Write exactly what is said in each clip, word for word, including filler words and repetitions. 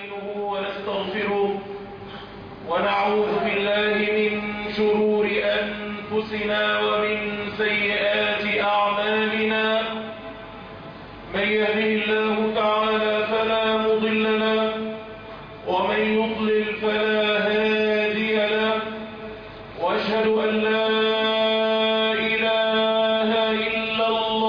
ونستعينه ونستغفره ونعوذ بالله من شرور أنفسنا ومن سيئات أعمالنا. من يهده الله تعالى فلا مضل له ومن يضلل فلا هادي له، وأشهد أن لا إله إلا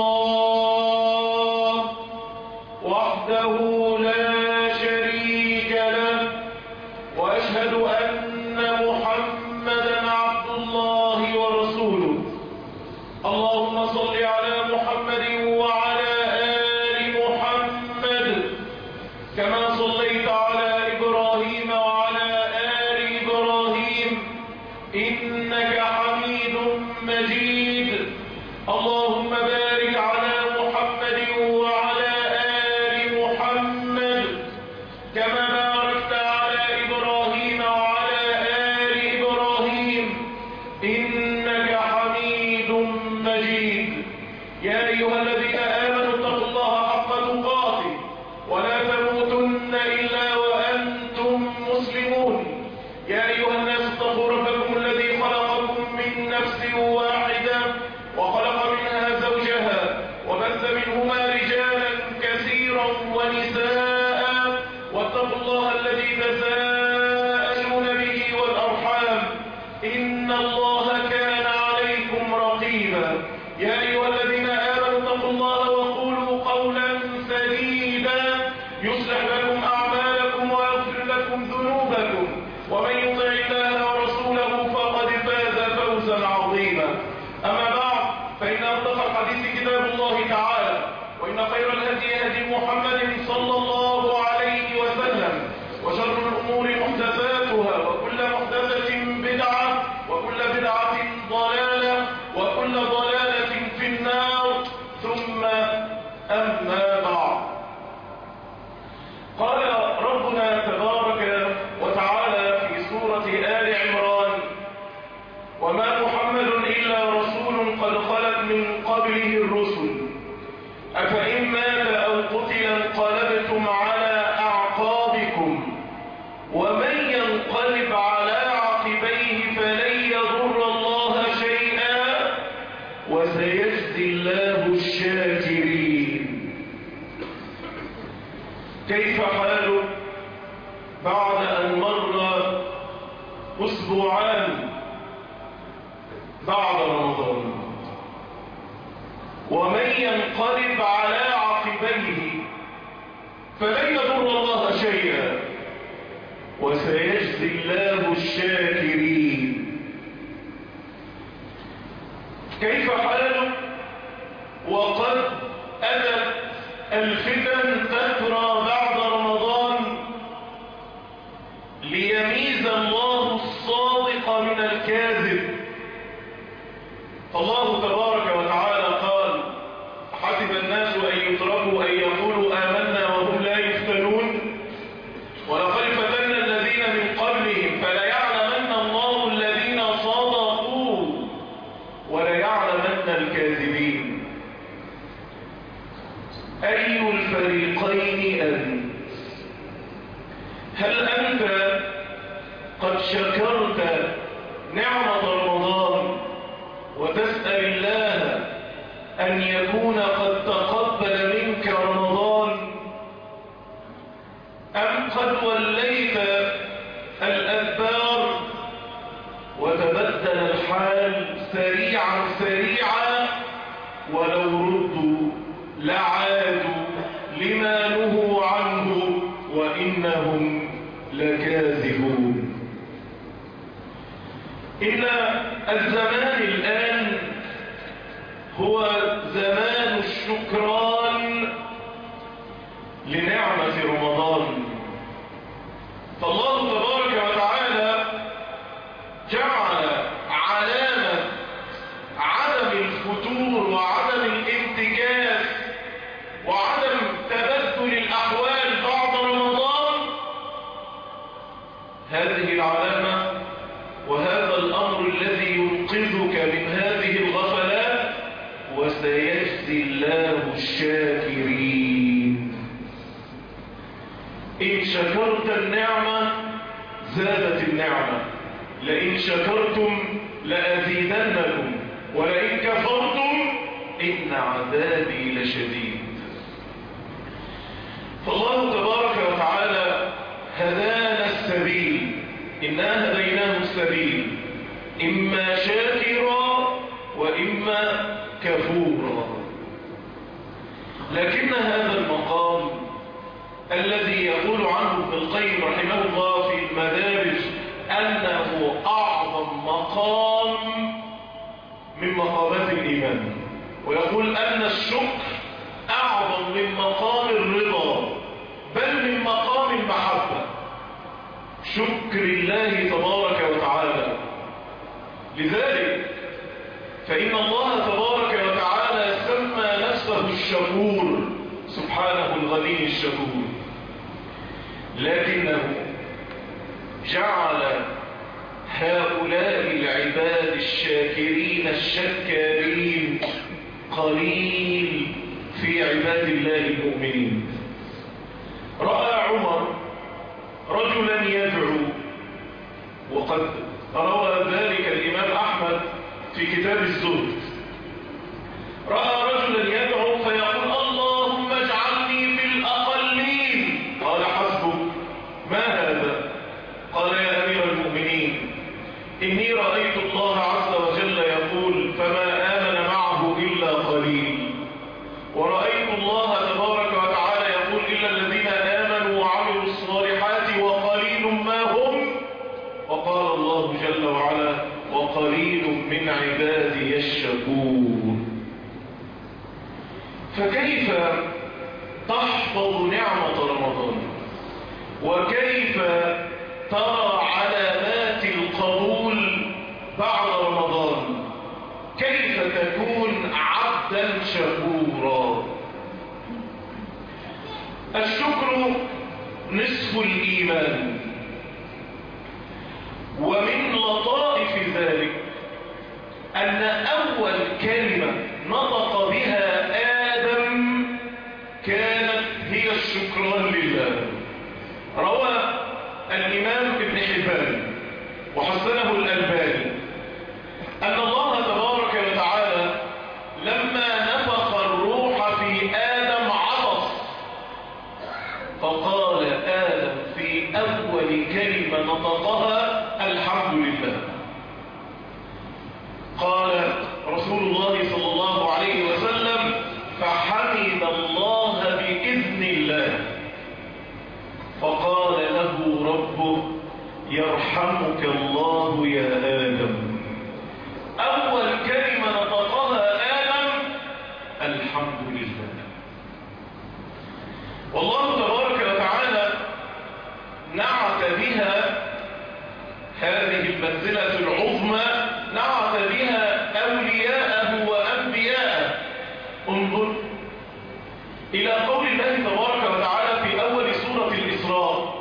الله وحده لا شريك له، وأشهد أن محمدا عبد الله ورسوله. اللهم صل على محمد وعلى آل محمد كما صليت على إبراهيم وعلى آل إبراهيم إنك حميد مجيد. اللهم بارك على محمد وعلى آل محمد كما باركت على إبراهيم وعلى آل إبراهيم إنك حميد مجيد. يا أيها الذين آمنوا اتقوا الله حق تقاته ولا تموتن إلا وأنتم مسلمون. يا أيها الناس اتقوا ربكم الذي خلقكم من نفس واحدة وخلق منها زوجها وبث منهما رجالا كثيرا ونساء، واتقوا الله الذي تساءلون به والأرحام إن الله كان عليكم رقيبا. يا أيها الذين آمنوا اتقوا الله وقولوا قولا سديدا يصلح لكم أعمالكم ويغفر لكم ذنوبكم، ومن يطع الله ورسوله فقد فاز فوزا عظيما. أما بعد، فإن أصدق الحديث كتاب الله تعالى، وإن خير الهدي هدي محمد صلى الله عليه وسلم، وشر الأمور محدثاتها، وكل محدثة بدعة، وكل بدعة ضلالة، وكل ضلالة في النار. ثم أما بعد، قال ربنا تبارك وتعالى في سورة آل عمران: وما محمد إلا رسول قد خلت من قبله الرسل أفإن مات أو قتل انقلبتم على أعقابكم ومن ينقلب على عقبيه فلن يضر الله شيئا وسيجزي الله الشاكرين. كيف حاله بعد أن مر أسبوعان بعد رمضان؟ ومن ينقلب على عقبيه فلن يضر الله شيئا وسيجزي الله الشاكرين. كيف حاله وقد أتت الفتن تترى بعد رمضان ليميز الله الصادق من الكاذب؟ الله تبارك وتعالى قال: حسب الناس أن يتركوا أن يقولوا آمنا وهم لا يفتنون ولقد فتنا الذين من قبلهم فليعلمن الله الذين صدقوا وليعلمن الكاذبين. أي الفريقين أنت؟ هل أنت قد شكرت نعمة رمضان وتسأل الله أن يكون قد تقبل منك رمضان، أم قد وليت الأدبار وتبدل الحال سريعا سريعا ولو ردوا لعادوا لما نهوا عنه وإنهم لكاذبون؟ إن الزمان الآن هو زمان الشكران لنعمة رمضان. فالله تبارك وتعالى جعل علامة عدم الفتور وعدم الانتكاس وعدم تبدل الأحوال بعد رمضان هذه العلامة وهذا الأمر الذي ينقذك من هذه الغفلات، وسيجزي الله الشاكرين. إن شكرت النعمة زادت النعمة، لئن شكرتم لأزيدنكم ولئن كفرتم إن عذابي لشديد. فالله تبارك وتعالى هدانا السبيل، إنا هديناه السبيل، إما شاكرا وإما كفورا. لكن هذا المقام الذي يقول عنه ابن القيم رحمه الله في المدارج أنه أعظم مقام من مقامات الإيمان، ويقول أن الشكر أعظم من مقام الرضا بل من مقام المحبة، شكر الله تبارك وتعالى. لذلك فإن الله تبارك وتعالى سمى نفسه الشكور سبحانه الغني الشكور، لكنه جعل هؤلاء العباد الشاكرين الشكارين قليل في عباد الله المؤمنين. رأى عمر رجلا يدعو، وقد روى ذلك الإمام أحمد في كتاب الزهد. رأى رجلا يدعو فيقول اللهم اجعلني في الأقلين. قال حسبك، ما هذا؟ قال يا أمير المؤمنين إني رأيت الله عز وجل يقول فما آمن معه إلا قليل، ورأيت الله تبارك وتعالى يقول إلا الذين آمنوا وعملوا الصالحات وقليل ما هم، وقال الله جل وعلا وقليل من عبادي الشكور. فكيف تحفظ نعمة رمضان؟ وكيف ترى علامات القبول بعد رمضان؟ كيف تكون عبدا شكورا؟ الشكر نصف الإيمان، ومن لطائف ذلك أن أول كلمة نطق بها آدم كانت هي الشكران لله. روى الإمام ابن حبان وحسنه الألباني أن الله تبارك وتعالى لما نفخ الروح في آدم عطس، فقال آدم في أول كلمة نطقها الحمد لله. قال رسول الله صلى الله عليه وسلم فحمد الله بإذن الله، فقال له ربه يرحمك الله يا آدم. أول كلمة نطقها آدم الحمد لله. والله تبارك وتعالى نعت بها هذه المنزلة العظمى، نعت بها أولياءه وأنبياءه. انظر إلى قول الله تبارك وتعالى في أول سورة الإسراء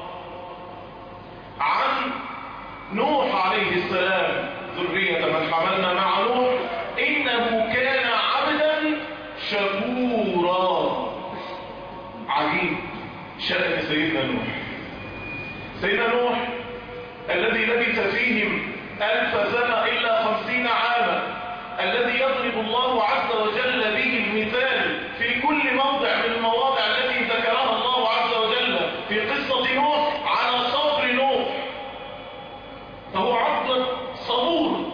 عن نوح عليه السلام ذرية من حملنا مع نوح إنه كان عبدا شكورا. عجيب شأن سيدنا نوح. سيدنا نوح الذي لبث فيهم ألف سنة إلا خمسين عاما، الذي يضرب الله عز وجل به المثال في كل موضع من المواضع التي ذكرها الله عز وجل في قصة نوح على صبر نوح، فهو عبد صبور،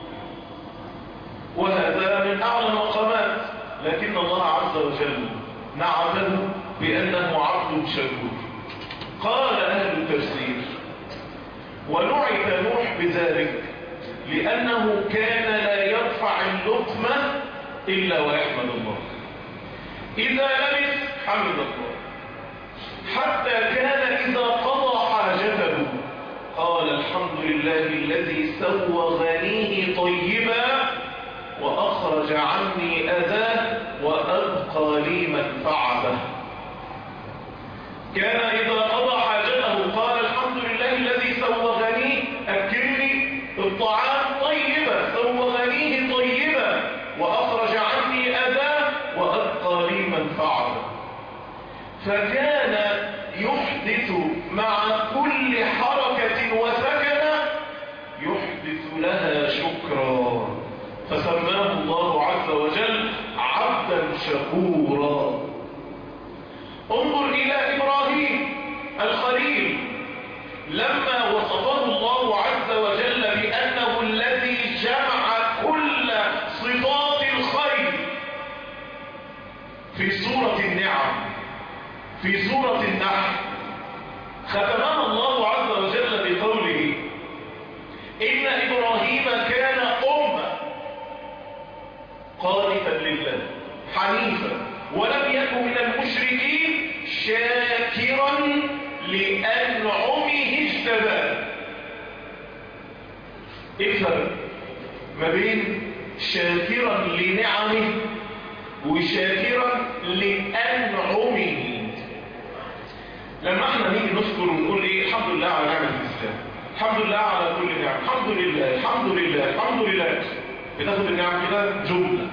وهذا من أعلى المقامات. لكن الله عز وجل نعته بأنه عبد شكور. قال أهل التفسير ونعت نوح بذلك لأنه كان لا يرفع اللقمة إلا ويحمد الله. إذا لبث حمد الله، حتى كان إذا قضى حاجته قال الحمد لله الذي سوغنيه طيبا وأخرج عني أذاه وأبقى لي منفعته. كان إذا قضى حاجته قال الحمد لله الذي سوغني أكلني الطعام طيبا سوغنيه طيبا وأخرج عني أذاه وأبقى لي منفعته. فكان يحدث مع شكورا. انظر إلى إبراهيم الخليل لما وصفه الله عز وجل بأنه الذي جمع كل صفات الخير في سورة النعم، في سورة النحل، ختمها الله عز وجل بقوله إن إبراهيم كان أمة قانتا لله حنيفا ولم يكن من المشركين شاكرا لأنعمه اجتباه. ايه الفرق ما بين شاكرا لنعمه وشاكرا لأنعمه؟ لما احنا نيجي نذكر ونقول ايه الحمد لله على نعمة الإسلام، الحمد لله على كل نعم، الحمد لله الحمد لله الحمد لله، بتاخد النعم كده جملة.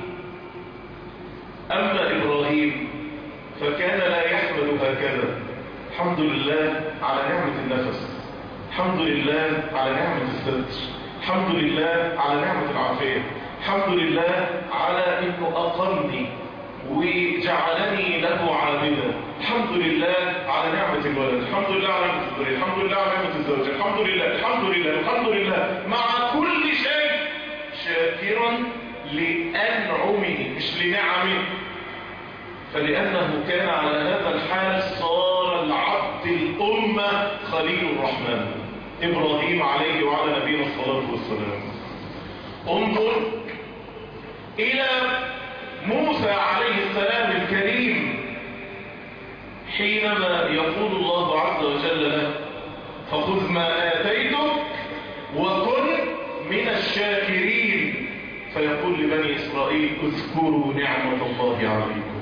أما إبراهيم فكان لا يحمد هكذا: الحمد لله على نعمة النفس، الحمد لله على نعمة الستر، الحمد لله على نعمة العافية، الحمد لله على إنه أقرني وجعلني له عابدا، الحمد لله على نعمة الولد، الحمد لله على نعمة الذرية، الحمد لله على نعمة الزوج، الحمد لله الحمد لله الحمد لله، مع كل شيء شاكرا لأنعمه مش لنعمه. فلأنه كان على هذا الحال صار العبد الأمة خليل الرحمن إبراهيم عليه وعلى نبينا الصلاة والسلام. انظر إلى موسى عليه السلام الكريم حينما يقول الله عز وجل له: فخذ ما آتيتك وكن من الشاكرين. فيقول لبني إسرائيل: اذكروا نعمة الله عليكم.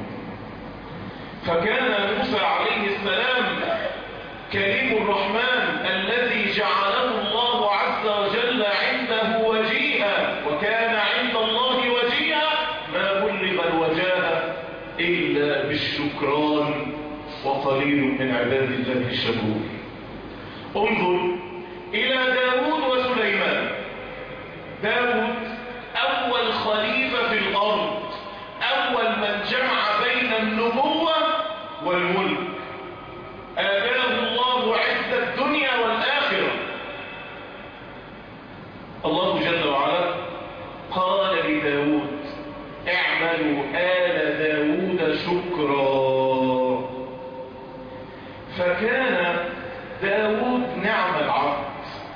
فكان موسى عليه السلام كريم الرحمن الذي جعله الله عز وجل عنده وجيها، وكان عند الله وجيها، ما بلغ الوجاهة إلا بالشكران، وقليل من عباد الله الشكور. انظر إلى داود وسليمان. داود أول خليفة في الأرض، أول من جمع بين النبوة والملك، آتاه الله عز الدنيا والآخرة. الله جل وعلا قال لداود: اعملوا آل داود شكرا. فكان داود نعم العبد،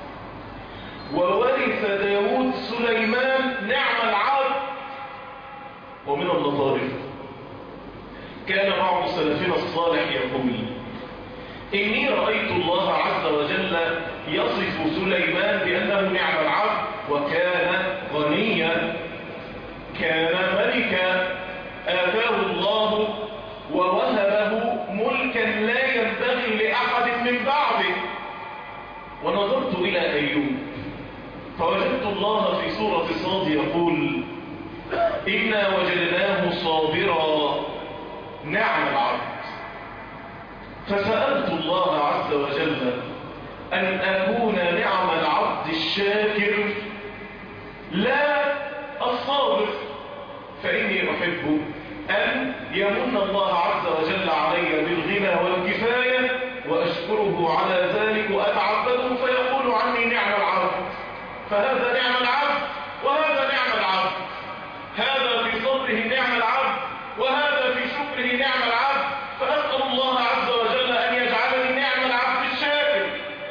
وورث داود سليمان نعم العبد. ومن اللطائف كان بعض سلفنا الصالح يقول: إني رأيت الله عز وجل يصف سليمان بأنه نعم العبد، وكان غنيا، كان ملكا، آتاه الله ووهبه ملكا لا ينبغي لأحد من بعده. ونظرت إلى أيوب فوجدت الله في سورة صاد يقول: إنا وجدناه صابرا نعم العبد. فسألت الله عز وجل أن أكون نعم العبد الشاكر لا الصابر، فإني أحب أن يمن الله عز وجل علي بالغنى والكفاية وأشكره على ذلك وأتعبده فيقول عني نعم العبد. فهذا نعم العبد وهذا نعم العبد، هذا في صبره نعم العبد وهذا في شكره نعم العبد. فأسأل الله عز وجل أن يجعلني نعم العبد الشاكر.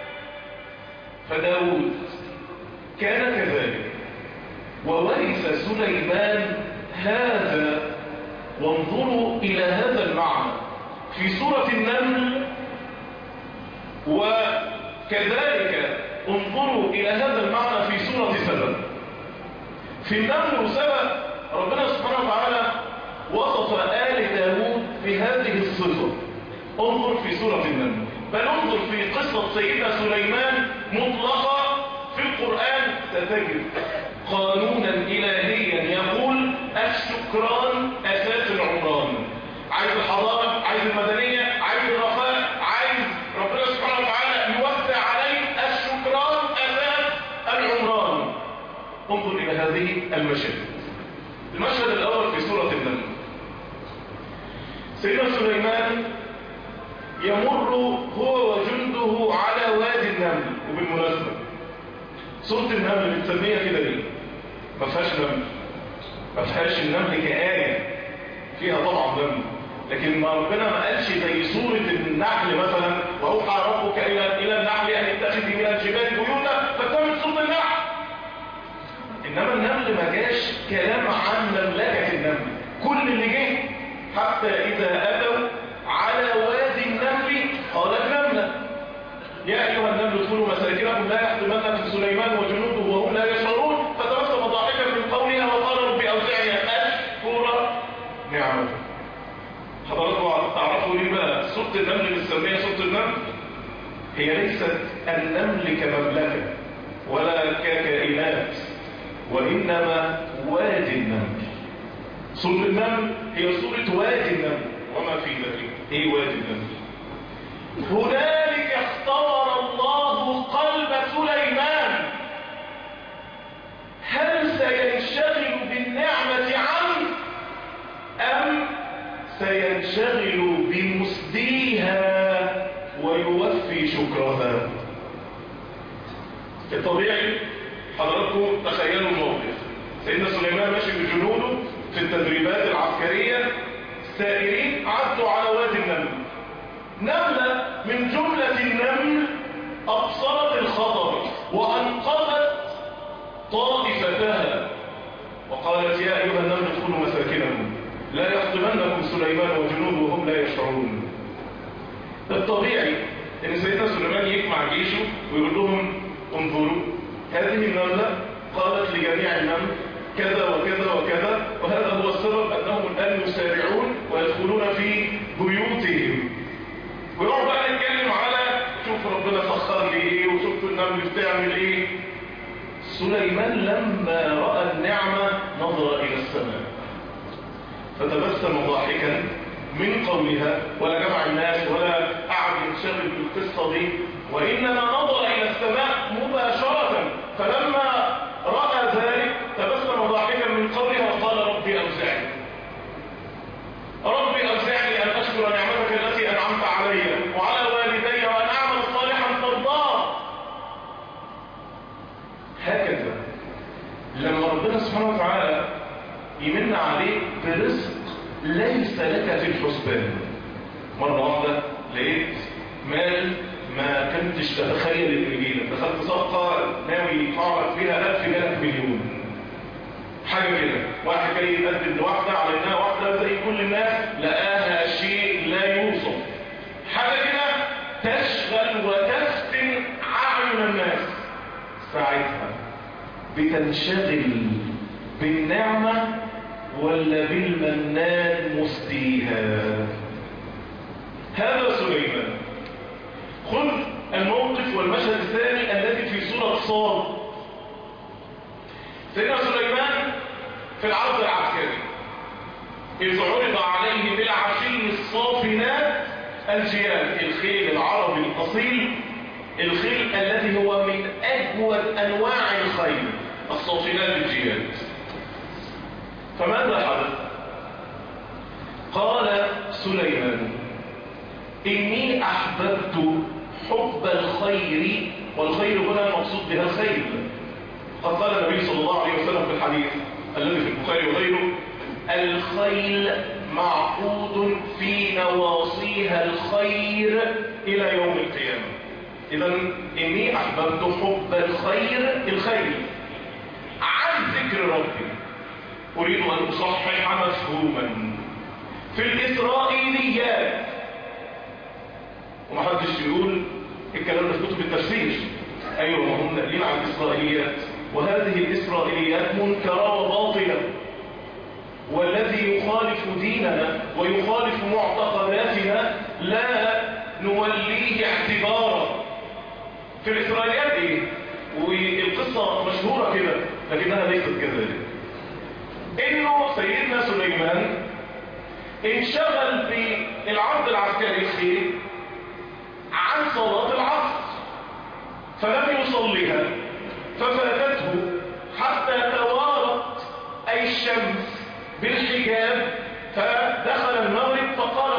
فداود كان كذلك، وورث سليمان هذا. وانظروا إلى هذا المعنى في سورة النمل، وكذلك انظروا إلى هذا المعنى في سورة سبأ. في النمل وسبأ ربنا سبحانه وتعالى وصف آل داود بهذه الصفة. انظر في سورة النمل، بل انظر في قصة سيدنا سليمان مطلقة في القرآن، ستجد قانونا إلهيا يقول: الشكران أساس العمران. عايز الحضارة، عايز المدنية، عايز الرخاء، عايز ربنا سبحانه وتعالى يوسع عليك، الشكران أساس العمران. انظر إلى هذه المشاهد. المشهد الأول في سورة النمل: سيدنا سليمان يمر هو وجنده على وادي النمل. وبالمناسبة سورة النمل بتسميها كده ليه؟ ما فيهاش نمل، ما فيهاش النمل كآية، فيها طبعا نمل، لكن ما ربنا ما قالش زي سورة النحل مثلا وأوحى ربك إلى إلى النحل أن اتخذي من الجبال بيوتا فتمت سورة النحل. إنما النمل ما جاش كلام عن مملكة النمل، كل اللي جه حتى إذا أتوا على وادي النمل قالت نملة يا أيها النمل ادخلوا مساكنكم لا يحطمنكم سليمان وجنوده وهم لا يشعرون فتبسم ضاحكا من قولها وقال رب أوزعني أن أشكر نعمتك. حضراتكم تعرفوا ليه بقى سورة النمل بنسميها سورة النمل؟ هي ليست النمل كمملكة ولا ككائنات، وإنما وادي النمل. سورة النمل هي سورة وادي النمل وما في ذلك. ايه وادي النمل؟ هنالك اختبر الله قلب سليمان هل سينشغل بالنعمة عنه أم سينشغل بمسديها ويوفي شكرها. الطبيعي حضراتكم تخيلوا الموقف، سيدنا سليمان ماشي بجنوده في التدريبات العسكرية، سائرين عدوا على وادي النمل، نملة من جملة النمل أبصرت الخطر وأنقذت طائفتها وقالت يا أيها النمل ادخلوا مساكنكم لا يحطمنكم سليمان وجنوده وهم لا يشعرون. الطبيعي ان سيدنا سليمان يجمع جيشه ويقول لهم انظروا هذه النملة قالت لجميع النمل كذا وكذا وكذا، وهذا هو السبب انهم الان يسارعون ويدخلون في بيوتهم. ويقعد بقى نتكلم على شوف ربنا سخر لي ايه وشوف النمل بتعمل ايه. سليمان لما راى النعمه نظر الى السماء فتبسم ضاحكا من قولها، ولا جمع الناس ولا قعد ينشغل بالقصه دي، وانما نظر الى السماء مباشره. فلما راى ذلك تبسم ضاحكا من قولها وقال ربي اوزعني ربي اوزعني ان اشكر نعمتك التي انعمت علي وعلى والدي وان اعمل صالحا ترضاه. هكذا لما ربنا سبحانه وتعالى يمن عليك برزق ليس لك في الحسبان، مرة واحدة لقيت مال ما كنتش تتخيل ان يجيلك، دخلت صفقة ناوي يدفع فيها ألف جنيه مليون حاجة كده، واحد جاي يقدم لواحدة على انها واحدة زي كل الناس لقاها شيء لا يوصف، حاجة كده تشغل وتفتن أعين الناس. ساعتها بتنشغل بالنعمة ولا بالمنان مسديها؟ هذا سليمان. خذ الموقف والمشهد الثاني الذي في سورة صاد. سيدنا سليمان في العرض العسكري إذ عرض عليه بالعشي الصافنات الجياد، الخيل العربي الأصيل، الخيل الذي هو من أجود أنواع الخيل، الصافنات الجياد. فماذا حدث؟ قال سليمان إني أحببت حب الخير، والخير هنا المقصود بها الخيل. قد قال النبي صلى الله عليه وسلم في الحديث الذي في البخاري وغيره الخيل معقود في نواصيها الخير إلى يوم القيامة. إذن إني أحببت حب الخير، الخير عن ذكر ربي. أريد أن أصحح مفهوما في الإسرائيليات، ومحدش يقول الكلام ده في كتب التفسير، أيوة ما هم نقلين عن الإسرائيليات، وهذه الإسرائيليات منكرة وباطلة، والذي يخالف ديننا ويخالف معتقداتنا لا نوليه اعتبارا. في الإسرائيليات إيه؟ والقصة مشهورة كده لكنها ليست كذلك، إنه سيدنا سليمان انشغل بالعرض العسكري الخير عن صلاة العصر فلم يصليها ففاتته حتى توارت أي الشمس بالحجاب، فدخل المغرب فقال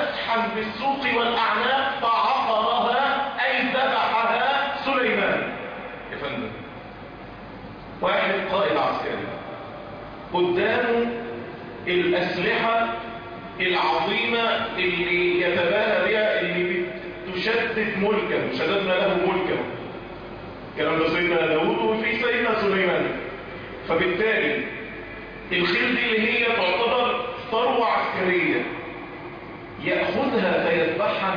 مسحا بالسوق والأعناق فعقرها أي ذبحها سليمان. يا فندم، واحد قائد عسكري قدامه الأسلحة العظيمة اللي يتباهى بها، اللي بتشدد ملكه، شددنا له ملكه، كلام ده سيدنا داود وفي سيدنا سليمان. فبالتالي الخيل دي اللي هي تعتبر ثروة عسكرية يأخذها فيذبحها.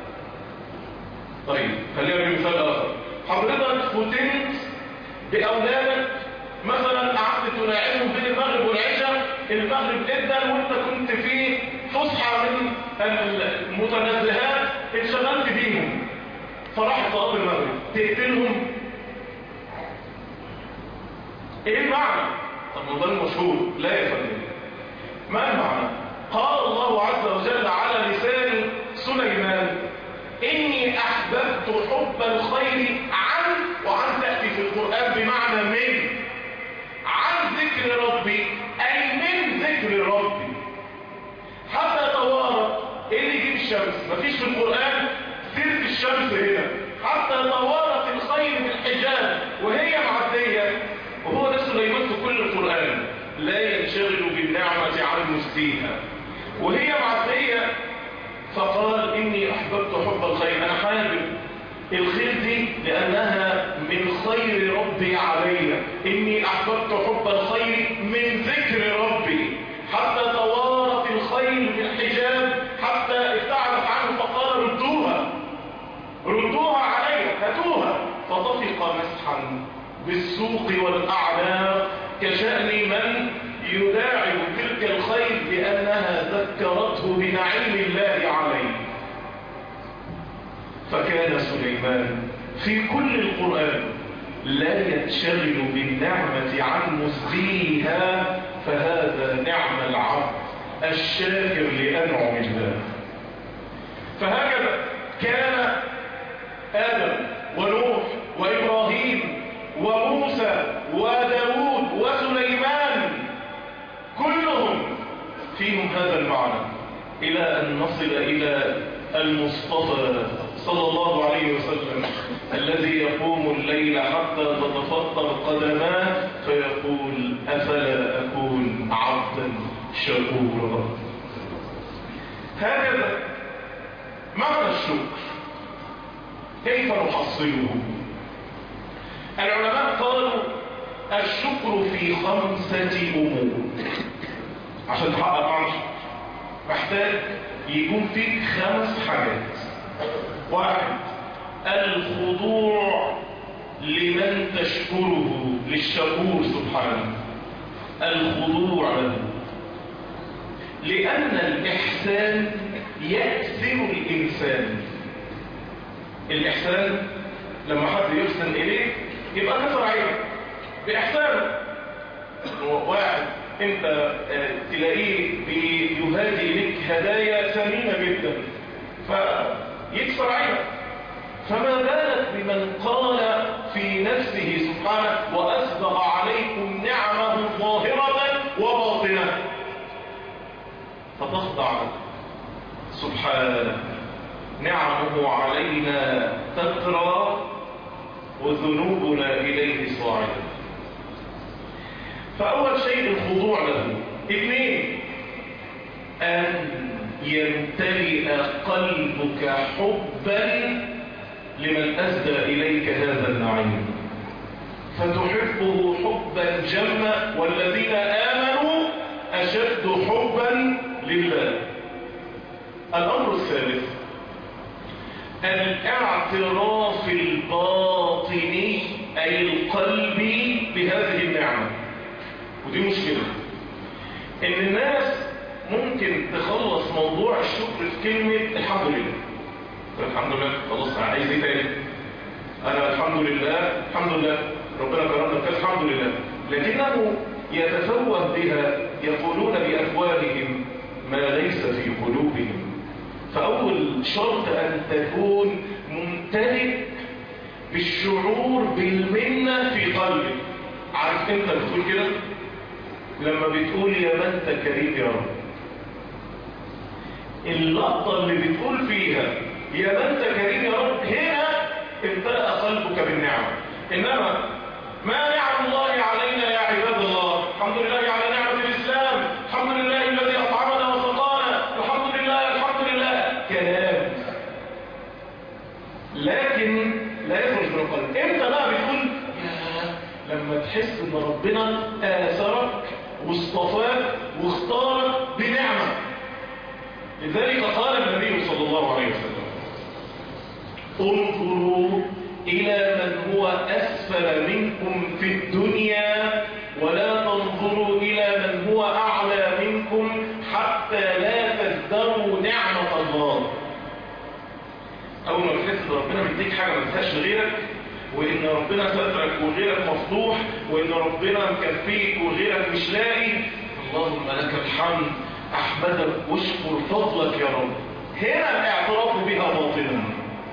طيب خلينا بمثال آخر، حضرتك فتنت بأولادك مثلا، قعدت تلاعبهم بين المغرب والعشاء، المغرب جدا وانت كنت في فسحة من المتنزهات انشغلت بيهم، فراح صلاة المغرب تقتلهم؟ ايه المعنى؟ طب ده المشهور. لا يا فندم، ما المعنى؟ قال الله عز وجل على لسان سليمان: إني أحببت حب الخير عن، وعن تأتي في القرآن بمعنى من، عن ذكر ربي أي من ذكر ربي حتى توارى. إيه اللي يجيب الشمس؟ مفيش في القرآن سيرة الشمس هنا. حتى توارت الخير بالحجاب وهي معدية، وهو ده سليمان في كل القرآن، لا ينشغل بالنعمة عن مسديها وهي معدية. فقال: إني أحببت حب الخير، أنا حابب الخير دي لأنها من خير ربي علي. إني أحببت حب الخير من ذكر ربي حتى توارت الخير بالحجاب، حتى ابتعدت عنه فقال: ردوها ردوها علي، هاتوها. فطفق مسحا بالسوق والأعناق كشأن من يداعب تلك الخيل بأنها ذكرته بنعيم الله عليه. فكان سليمان في كل القرآن لا ينشغل بالنعمة عن مسديها، فهذا نعم العبد الشاكر لأنعم الله. فهكذا كان آدم ونوح وإبراهيم وموسى وداود وسليمان، كلهم فيهم هذا المعنى، إلى أن نصل إلى المصطفى صلى الله عليه وسلم الذي يقوم الليل حتى تتفطر قدماه فيقول: أفلا أكون عبدا شكورا. هكذا معنى الشكر، كيف نحصله؟ العلماء قالوا: الشكر في خمسة أمور. عشان تحقق معنى الشكر محتاج يكون فيك خمس حاجات. واحد: الخضوع لمن تشكره، للشكور سبحانه، الخضوع له، لأن الإحسان يكسر الإنسان. الإحسان لما حد يحسن إليه يبقى كسر عينه بإحسانه. واحد انت تلاقيه بيهادي إليك هدايا ثمينة جدا فيكسر عينه، فما بالك بمن قال في نفسه سبحانه: وأسبغ عليكم نعمه ظاهرة وباطنة، فتخضع سبحانه. نعمه علينا تترى وذنوبنا إليه صاعدة. فأول شيء الخضوع له. اثنين: أن يمتلئ قلبك حبا لمن أسدى إليك هذا النعيم، فتحبه حبا جما، والذين آمنوا أشد حبا لله. الأمر الثالث: الاعتراف الباطني أي القلبي بهذه النعمة. ودي مشكلة، إن الناس ممكن تخلص موضوع الشكر في كلمة الحمد لله. الحمد لله، خلاص أنا عايز إيه تاني؟ أنا الحمد لله الحمد لله ربنا كرمنا بكذا الحمد لله، لكنه يتفوه بها، يقولون بأفواههم ما ليس في قلوبهم. فأول شرط أن تكون ممتلئ بالشعور بالمنة في قلبك. عارف انت بتقول كده لما بتقول: يا من انت كريم يا رب، اللقطة اللي بتقول فيها يا من انت كريم يا رب، هنا امتلأ قلبك بالنعم. انما ما نعم الله علينا يا عباد الله؟ الحمد لله على نعمة الإسلام، الحمد لله الذي أطعمنا وسقانا، الحمد لله الحمد لله، كلام لكن لا يخرج من القلب. امتى بقى بتقول يا لما تحس ان ربنا آثرك واصطفاك واختارك بنعمة. لذلك قال النبي صلى الله عليه وسلم انظروا إلى من هو أسفل منكم في الدنيا ولا تنظروا إلى من هو أعلى منكم حتى لا تزدروا نعمة الله. أول ما بتحس إن ربنا مديك حاجة ما تديهاش لغيرك، وإن ربنا سترك وغيرك مفتوح، وإن ربنا مكفيك وغيرك مش لاقي، اللهم لك الحمد، أحمدك واشكر فضلك يا رب. هنا الاعتراف بها باطنا.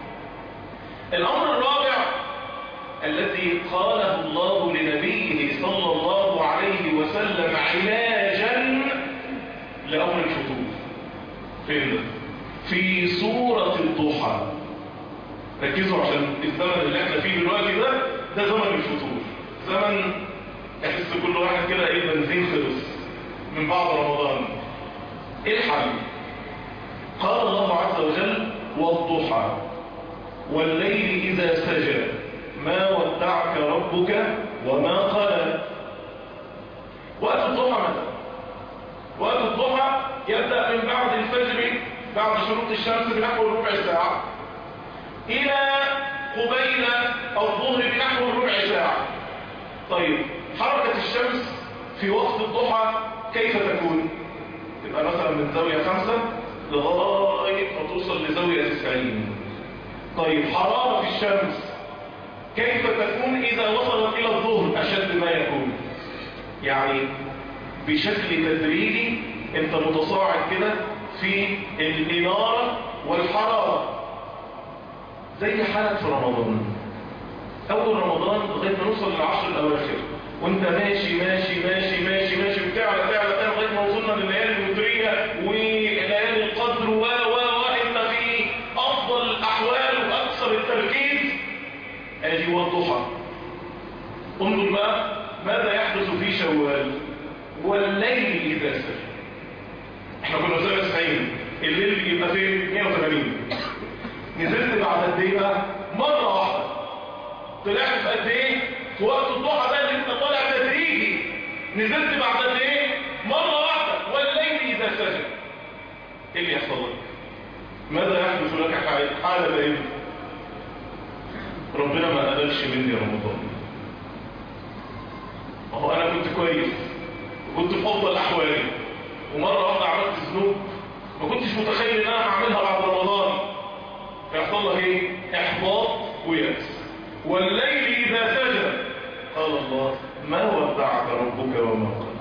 الأمر الرابع الذي قاله الله لنبيه صلى الله عليه وسلم علاجا لأمر الفتور، فين ده؟ في سورة الضحى. ركزوا عشان الزمن اللي احنا فيه دلوقتي ده ده زمن الفتور، زمن يحس كل واحد كده ايه بنزين خلص من بعد رمضان. ايه الحل؟ قال الله عز وجل والضحى والليل إذا سجى ما ودعك ربك وما قلى. وقت الضحى متى؟ وقت الضحى يبدأ من بعد الفجر، بعد شروق الشمس بنحو ربع ساعة إلى قبيل الظهر بنحو ربع ساعة. طيب حركة الشمس في وقت الضحى كيف تكون؟ تبقى مثلا من زاوية خمسة لغاية ما توصل لزاوية تسعين. طيب حرارة الشمس كيف تكون إذا وصلت إلى الظهر؟ أشد ما يكون، يعني بشكل تدريجي انت متصاعد كده في الإنارة والحرارة، زي حالك في رمضان. أول رمضان لغاية ما نوصل للعشر الأواخر وانت ماشي ماشي ماشي ماشي ماشي بتعلى تعلى تعلى لغاية ما وصلنا لليالي الوترية وليالي القدر و و وانت في أفضل الأحوال وأكثر التركيز. ادي والضحى. انظر بقى ماذا يحدث في شوال والليل إذا سجى. احنا كنا زي تسعين، الليل بيبقى فين؟ مية وثمانين. نزلت بعد قد ايه بقى؟ مرة واحدة طلعت في قد ايه؟ في وقت الضحى ده اللي انت طالع تدريجي، نزلت بعد قد ايه؟ مرة واحدة. والليل إذا سجى. ايه اللي يحصل لك؟ ماذا يحدث لك حالة ايه؟ ربنا ما قبلش مني رمضان. اهو انا كنت كويس وكنت في افضل احوالي، ومره واحده عملت ذنوب ما كنتش متخيل ان انا هعملها بعد رمضان، فيحصل لك ايه؟ احباط ويأس. والليل اذا سجى قال الله ما ودعك ربك وما قلى.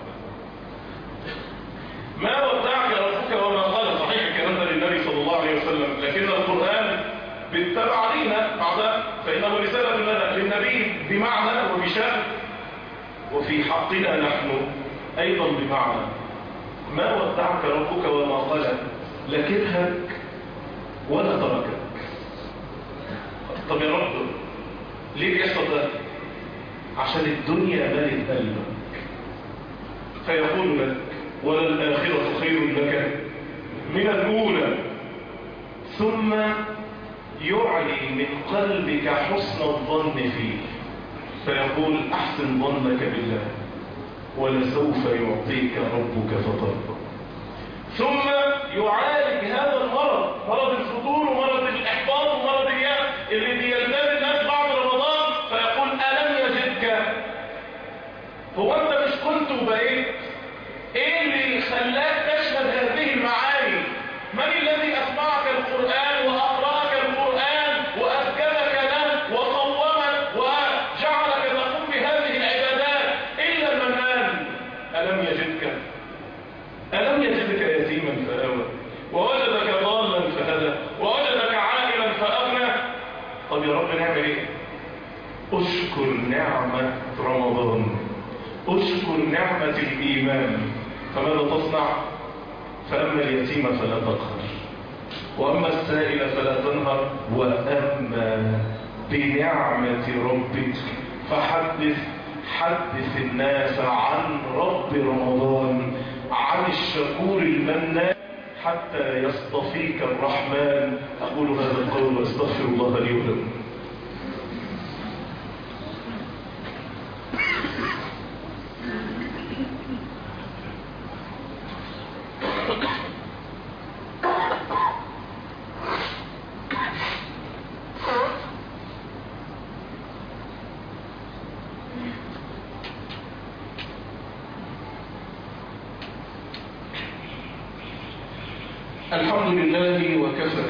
ما ودعك ربك وما قلى. صحيح الكلام ده للنبي صلى الله عليه وسلم، لكن القرآن بالتبع علينا بعدها، فإنه رسالة لنا للنبي بمعنى وبشأن، وفي حقنا نحن أيضا بمعنى. ما ودعك ربك وما قلى، لا كرهك ولا تركك. طب يا رب ليه بيحصل ده؟ عشان الدنيا ملت قلبك، فيقول لك وللآخرة خير لك من الأولى، ثم يعلي من قلبك حسن الظن فيه، فيقول أحسن ظنك بالله ولسوف يعطيك ربك فترضى. ثم يعالج هذا المرض، مرض الفتور ومرض الإحباط ومرض اليأس اللي بيلتزم الناس بعد رمضان، فيقول ألم يجدك؟ هو أنت مش كنت وبقيت؟ إيه اللي خلاك تشهد هذه المعاني؟ من الذي أسمعك القرآن وأقرأك القرآن وأسجدك له وقومك وجعلك تقوم بهذه العبادات إلا المنان؟ ألم يجدك؟ ألم يجدك يتيما فآوى ووجدك ضالا فهدى ووجدك عائلا فأغنى؟ طب يا رب نعمل ايه؟ اشكر نعمة رمضان، اشكر نعمة الإيمان. فماذا تصنع؟ فأما اليتيم فلا تقهر وأما السائل فلا تنهر، وأما بنعمة ربك فحدث. حدث الناس عن رب رمضان، عن الشكور المنان، حتى يصطفيك الرحمن. أقول هذا القول واستغفر الله لي ولكم. الحمد لله وكفى،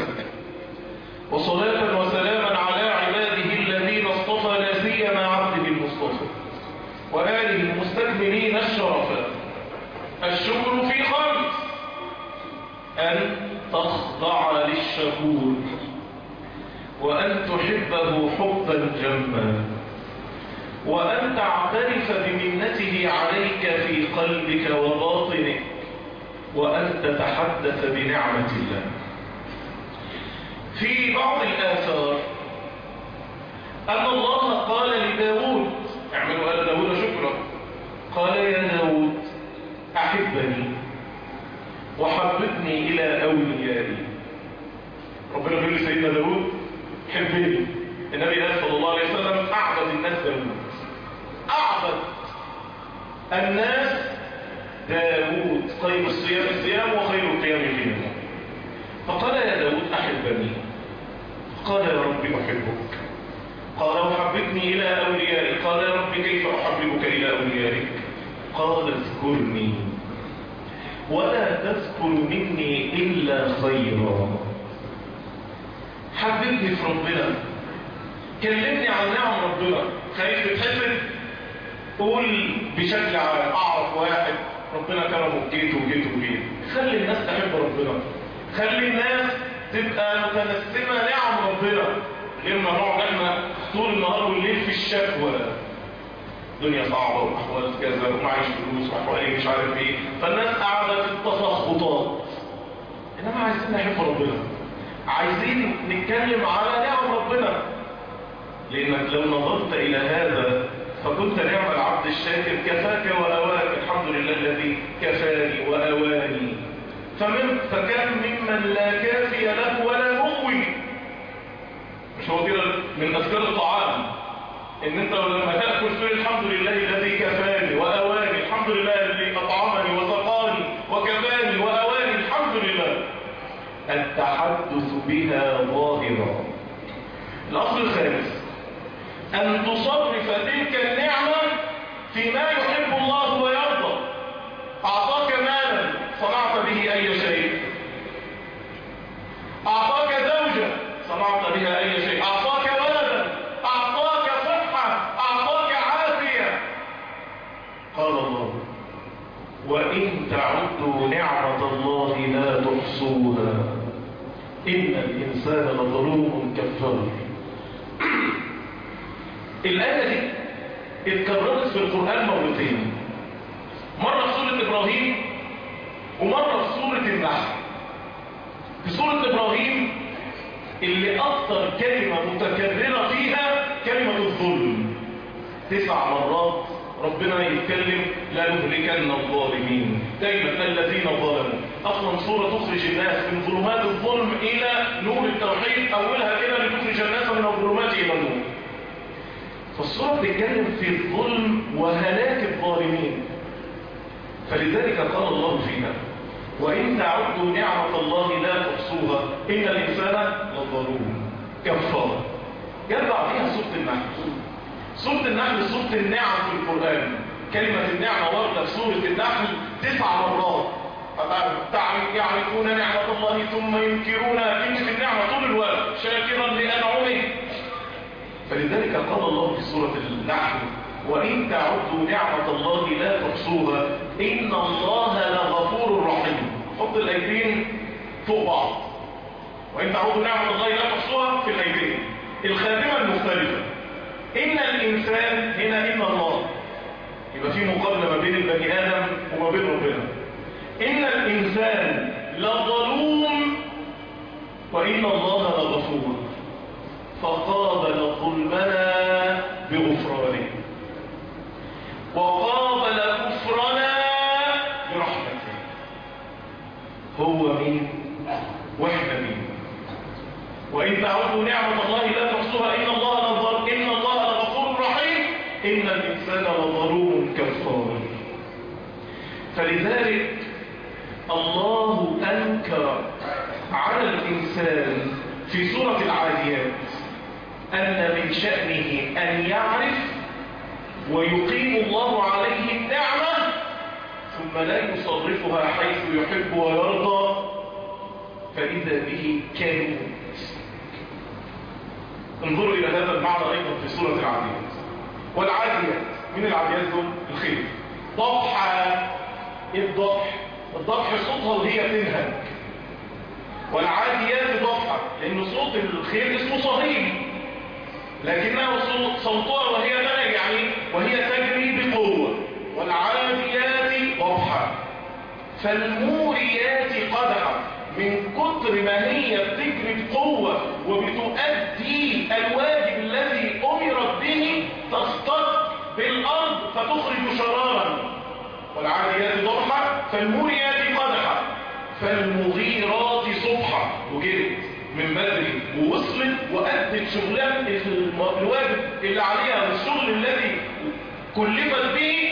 وصلاة وسلاما على عباده الذين اصطفى، لا سيما عبده المصطفى وآله المستكملين الشرفاء. الشكر في خمس: أن تخضع للشكور، وأن تحبه حبا جما، وأن تعترف بمنته عليك في قلبك وباطنك، وأن تتحدث بنعمة الله. في بعض الآثار أن الله قال لداود: اعملوا آل داود شكرا. قال: يا داود أحبني وحببني إلى أوليائي. ربنا يقول لسيدنا داود: حبني. النبي قال صلى الله عليه وسلم: أعبد الناس داود، أعبد الناس داود، خير الصيام الصيام وخير القيام قيام. فقال: يا داود أحبني. قال: يا رب أحبك. قال: وحببني إلى أوليائي. قال: يا رب كيف أحببك إلى أوليائك؟ قال: اذكرني ولا تذكر مني إلا خيرا. حببني في ربنا، كلمني عن نعم ربنا. خايف تتحسد؟ قول بشكل عام: أعرف واحد ربنا كرمه بجيته وجيته وجيته. خلي الناس تحب ربنا، خلي الناس تبقى متنسمة نعم ربنا، غير ما نقعد احنا طول النهار والليل في الشكوى. الدنيا صعبة وأحوال كذا ومعيش فلوس وأحوالي مش عارف ايه، فالناس قاعدة في التسخطات. إنما عايزين نحب ربنا، عايزين نتكلم على نعم ربنا. لأنك لو نظرت إلى هذا فكنت نعم العبد الشاكر، كفاك وأواك. الحمد لله الذي كفاني وأواني. فمن فكم ممن لا كافي له ولا مؤوي. مش هو كده من أذكار الطعام إن أنت لما تأكل تقول: الحمد لله الذي كفاني وأواني، الحمد لله الذي أطعمني وسقاني وكفاني وأواني، الحمد لله. التحدث بها ظاهرا. الأصل الخامس: أن تصرف تلك النعمة فيما يحب الله ويرضى. أعطاك مالا صنعت به أي شيء، أعطاك زوجة صنعت بها أي شيء، أعطاك ولدا، أعطاك صحة، أعطاك عافية. قال الله: وإن تعدوا نعمة الله لا تحصوها إن الإنسان لظلوم كفار. الآية دي اتكررت في القرآن مرتين، مرة في سورة إبراهيم ومرة في سورة النحل. في سورة إبراهيم اللي أكثر كلمة متكررة فيها كلمة الظلم، تسع مرات ربنا يتكلم: لا نهلكن الظالمين، دايما الذين ظلموا. أصلا سورة تخرج الناس من ظلمات الظلم إلى نور التوحيد، أولها كده لتخرج الناس من الظلمات إلى النور. فالسورة بتتكلم في الظلم وهلاك الظالمين، فلذلك قال الله فيها: وإن تعدوا نعمة الله لا تحصوها إن الإنسان لظلوم كفار. جاء بعدها سورة النحل. سورة النحل سورة النعم في القرآن. كلمة النعمة واردة في سورة النحل تسع مرات. يعرفون نعمة الله ثم ينكرونها. كلمة النعمة طول الوقت: شاكرا لأنعمه. فلذلك قال الله في سورة النحل: وإن تعدوا نعمة الله لا تحصوها إن الله لغفور رحيم. حط الآيتين فوق بعض: وإن تعدوا نعمة الله لا تحصوها في الآيتين، الخاتمة المختلفة. إن الإنسان هنا إن الله، يبقى في مقارنة ما بين البني آدم وما بين ربنا. إن الإنسان لظلوم وإن الله لغفور، فقابل ظلمنا بغفرانه وقابل كفرنا برحمته. هو مين واحنا مين؟ وإن تعودوا نعمة الله لا تحصوها إن الله لغفور إن الله لغفور رحيم إن الإنسان لظلوم كفار. فلذلك الله أنكر على الإنسان في سورة العاديات أن من شأنه أن يعرف ويقيم الله عليه النعمة ثم لا يصرفها حيث يحب ويرضى، فإذا به كانت. انظروا إلى هذا المعنى أيضا في سورة العاديات. والعاديات من العاديات دول الخير. ضبحة. الضبح الضبح صوتها وهي تنهج، والعاديات ضبحة لأن صوت الخير اسمه صهيل، لكنه صوتها وهي تنهج يعني وهي تجري بقوة. والعاديات ضبحة. فالموريات قدحا، من كتر ما هي بتجري بقوة وبتؤدي الواجب الذي أمرت به تصطك بالأرض فتخرج شرارا. والعاديات ضبحا فالموريات قدحا فالمغيرات صبحا، وجرت من بدري ووصلت وأدت شغلان الواجب اللي عليها والشغل الذي كلفت به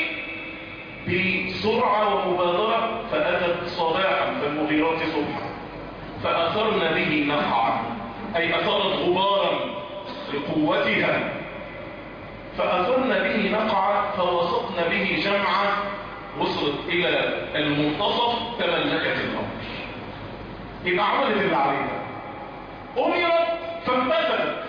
بسرعة ومبادرة، فأتت صباحا فالمغيرات صبحا فأثرن به نقعا، أي أثرت غبارا لقوتها، فأثرن به نقعا فوسطن به جمعا، وصلت إلى المنتصف تملكت الأمر. يبقى عملت اللي عليها، أمرت فامتثلت.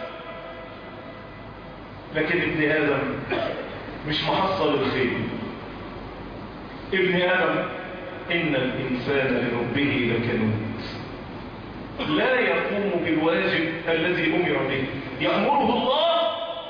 لكن ابن آدم مش محصل الخير. ابن آدم إن الإنسان لربه لكنود، لا يقوم بالواجب الذي أمر به. يأمره الله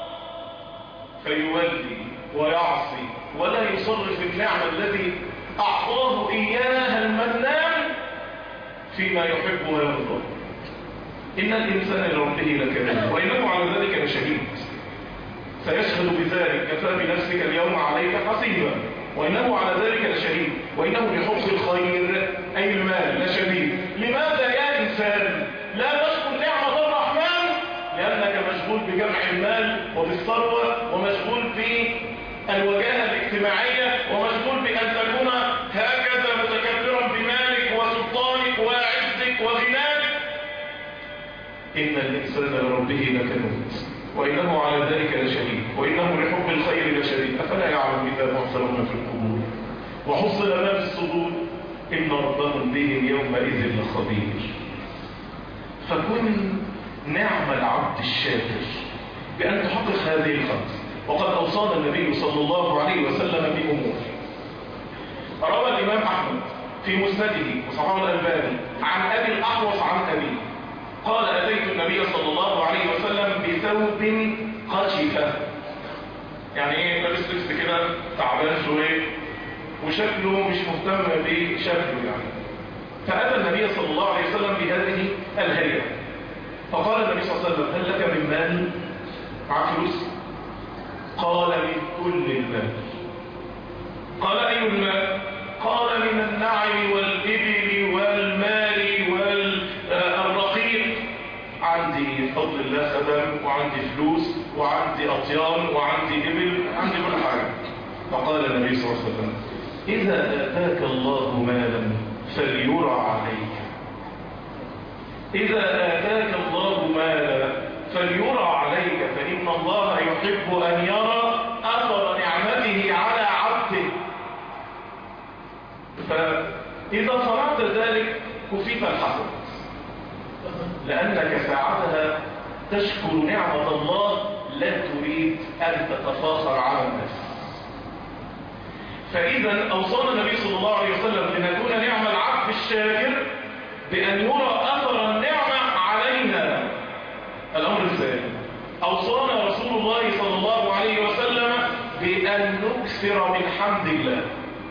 فيولي ويعصي ولا يصرف النعمة الذي أعطاه إياها المنان فيما يحب ويرضى. إن الإنسان لربه لكنود وإنه على ذلك لشهيد. سيشهد بذلك كفى بنفسك اليوم عليك حسيبا، وإنه على ذلك لشهيد وإنه لحب الخير أي المال لشديد. لماذا يا إنسان لا تشكر نعمة الرحمن؟ لأنك مشغول بجمع المال وبالثروة، ومشغول بالوجاهة الاجتماعية، ومشغول بأن تكون هكذا متكبرا بمالك وسلطانك وعزك وغناك. إن الإنسان لربه لكنود وإنه على ذلك لشهيد وإنه لحب الخير لشديد. أفلا يعلم إذا محصلون في القبور وحصل ما في الصدور إن ربهم بهم يومئذ لخبير. فكن نعم العبد الشاكر بأن تحقق هذه الخمس. وقد أوصانا النبي صلى الله عليه وسلم بأمور. روى الإمام أحمد في مسنده وصححه الألباني عن أبي الأحوص عن أبيه قال: أتيت النبي صلى الله عليه وسلم بثوب خشفة، يعني ايه؟ لابس لبس كده تعبان شويه وشكله مش مهتم بشكله يعني. فأتى النبي صلى الله عليه وسلم بهذه الهيئة، فقال النبي صلى الله عليه وسلم: هل لك من مال؟ معك فلوس؟ قال: من كل المال. قال: أي المال؟ قال: من النعم والإبل والمال والرقيق. عندي بفضل الله خدم وعندي فلوس وعندي أطيان وعندي إبل، عندي كل حاجة. فقال النبي صلى الله عليه وسلم: إذا آتاك الله مالا فليرى عليك. إذا آتاك الله مالا فليرى عليك، فإن الله يحب أن يرى أثر نعمته على عبده. فإذا صنعت ذلك كفيت الحسنة، لأنك ساعتها تشكر نعمة الله لا تريد أن تتفاخر على الناس. فإذا أوصانا النبي صلى الله عليه وسلم لنكون نعم العبد الشاكر بأن يرى أثر النعمة علينا. الأمر الثاني، أوصانا رسول الله صلى الله عليه وسلم بأن نكثر من حمد الله.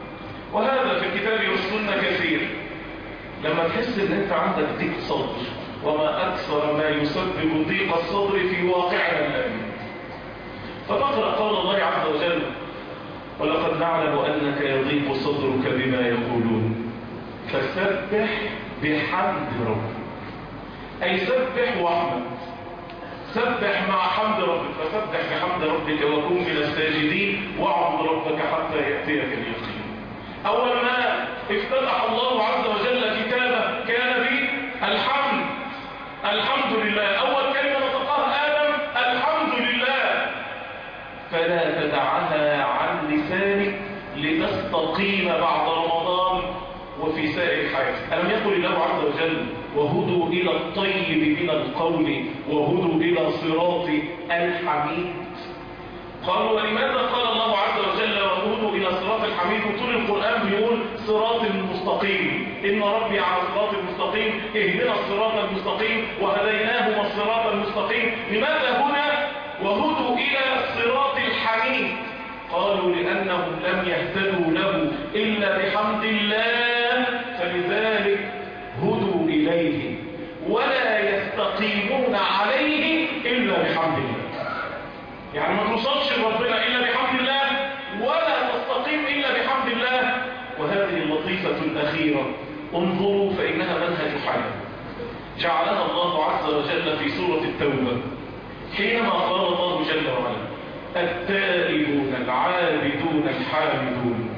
وهذا في الكتاب والسنة كثير. لما تحس ان انت عندك ضيق صدر وما أكثر ما يسبب ضيق الصدر في واقعنا الآن. فتقرأ قول الله عز وجل: ولقد نعلم أنك يضيق صدرك بما يقولون فسبح بحمد ربك. أي سبح واحمد، سبح مع حمد ربك، فسبح بحمد ربك وكن من الساجدين واعبد ربك حتى يأتيك اليقين. أول ما افتتح الله عز وجل كتابه كان بالحمد. الحمد لله أول كلمة نطقها آدم الحمد لله، فلا تدعها عن لسانك لتستقيم بعد رمضان وفي سائر حياتك. ألم يقل الله عز وجل: وهدوا إلى الطيب من القول وهدوا إلى صراط الحميد. قالوا: ولماذا قال الله عز وجل وهدوا إلى صراط الحميد وطول القرآن بيقول صراط المستقيم؟ إن ربي على صراط المستقيم، اهدنا الصراط المستقيم وهديناهما الصراط المستقيم. لماذا هنا وهدوا إلى صراط الحميد؟ قالوا: لأنهم لم يهتدوا له إلا بحمد الله، فلذلك هدوا إليه، ولا يستقيمون عليه إلا بحمد الله. يعني ما توصلش لربنا إلا بحمد الله، ولا تستقيم إلا بحمد الله. وهذه اللطيفة الأخيرة انظروا فإنها منهج حياة جعلها الله عز وجل في سورة التوبة، حينما قال الله جل وعلا: التائبون العابدون الحامدون،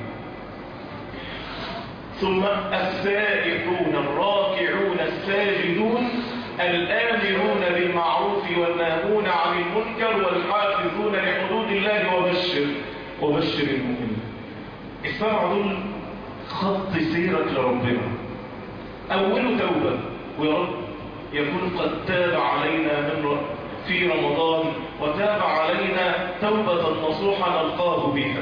ثم السائحون الراكعون الساجدون، الآمرون بالمعروف والناهون عن المنكر والحافظون لحدود الله وبشر وبشر المؤمنين. السبعة دول خط سيرك لربنا. أول توبة، ويا رب يكون قد تاب علينا من رب في رمضان وتاب علينا توبة نصوحة نلقاه بها.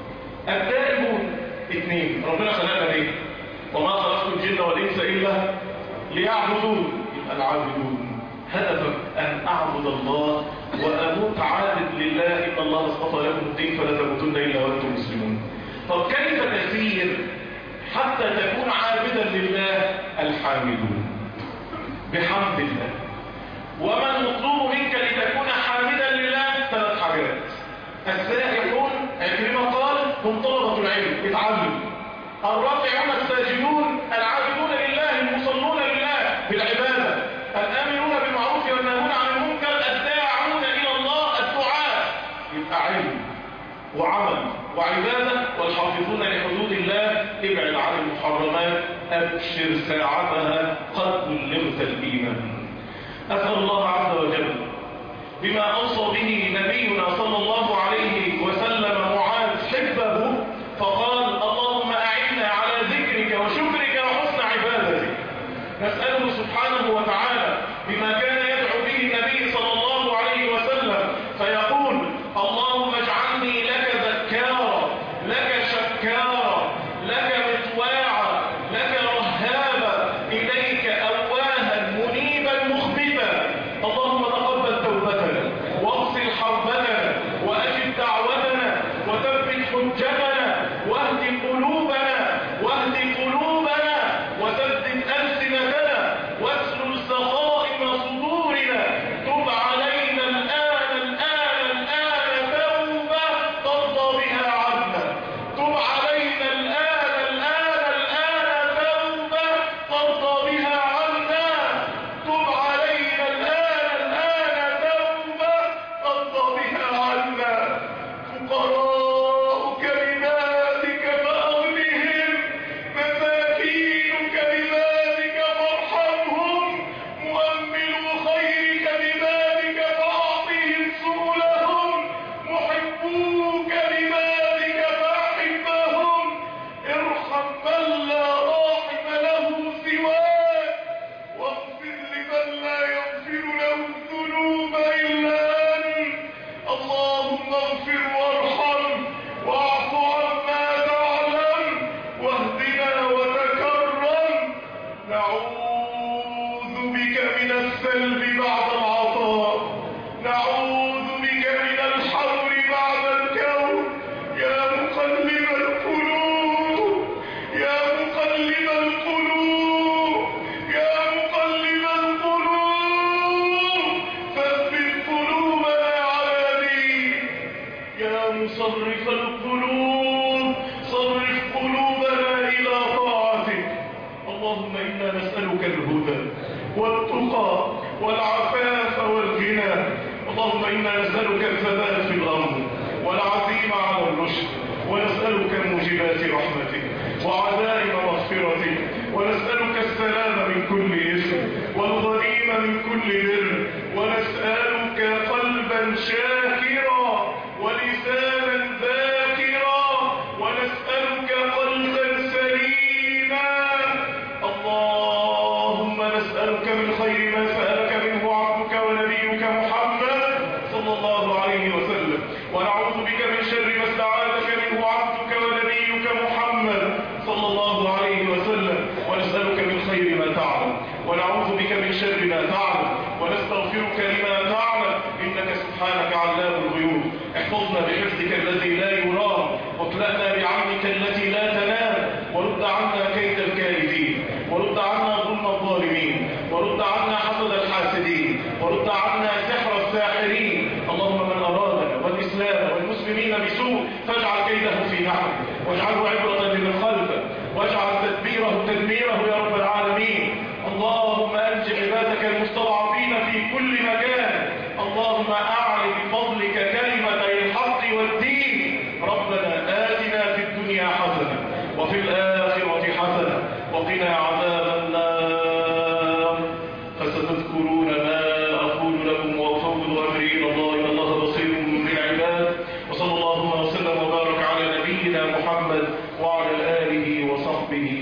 التائبون اثنين، ربنا خلقنا ليه؟ وما خلقت الجن والإنس إلا ليعبدون. يبقى العابدون هدفك أن أعبد الله وأموت عابد لله. إن الله اصطفى لكم الدين فلا تموتن إلا وأنتم مسلمون. طب كيف تسير حتى تكون عابدا لله؟ الحامدون بحمد الله. وما المطلوب منك لتكون حامدا لله؟ ثلاث حاجات. السائحون عكرمة قال هم طلبة العلم اتعلم. الراكعون الساجدون العابدون لله المصلون لله بالعبادة. الآمرون بالمعروف والناهون عن المنكر الداعون إلى الله الدعاء. يبقى علم وعمل وعبادة. والحافظون لحدود الله ابعد عن المحرمات. أبشر ساعتها قد بلغت الإيمان. أسأل الله عز وجل بما أوصى به نبينا صلى الله عليه وسلم معاذ حبه فقال: اللهم أعنا على ذكرك وشكرك وحسن عبادتك. نسأله سبحانه وتعالى بما كان يدعو به النبي صلى الله عليه وسلم فيقول: اللهم اجعلني لك ذكارا، لك شكارا، لك مطواعا، لك رهابا، إليك أواها منيبا مخبتا. اللهم تقبل توبتنا واغسل حربتنا وأجب دعوتنا وثبت حجتنا واهد قلوبنا واهد قلوبنا وسدد ألسنتنا واسلل سخائم صدورنا. تب علينا الآن الآن الآن توبة ترضى بها عنا. تب علينا الآن الآن الآن توبة ترضى بها عنا. تب علينا الآن الآن توبة ترضى بها عنا. فقراء كلماتك فأغنهم، مساكين كلماتك فارحمهم، مؤملو خير كلماتك فأعطهم سبلهم، محبو كلماتك فأحبهم. ارحم من لا راحم له سواك، واغفر لمن لا يغفر له الذنوب إلا أنت. اللهم اغفر وارحم واعف عما تعلم واهدنا وتكرم. نعوذ بك من السلب بعد العطاء، نعوذ بك من الحور بعد الكون. يا مقلب القلوب، يا مقلب القلوب، يا مقلب القلوب احفظنا بحفظك الذي لا يرام، واكلأنا بعونك التي لا تنام، ورد عنا كيد الكائدين، ورد عنا ظلم الظالمين، ورد عنا حسد الحاسدين، ورد عنا سحر الساحرين. اللهم من أرادنا والإسلام والمسلمين بسوء فاجعل كيده في نحره، واجعله عبرة لمن خلفه، واجعل تدبيره تدميره يا رب العالمين. اللهم أنج عبادك المستضعفين في كل مكان. اللهم أعل بفضلك كلمتي الحق والدين. ربنا آتنا في الدنيا حسنة وفي الآخرة حسنة وقنا عذاب النار. فستذكرون ما أقول لكم وأفوض أمري إلى الله إن الله بصير بالعباد. وصلى الله وسلم وبارك على نبينا محمد وعلى آله وصحبه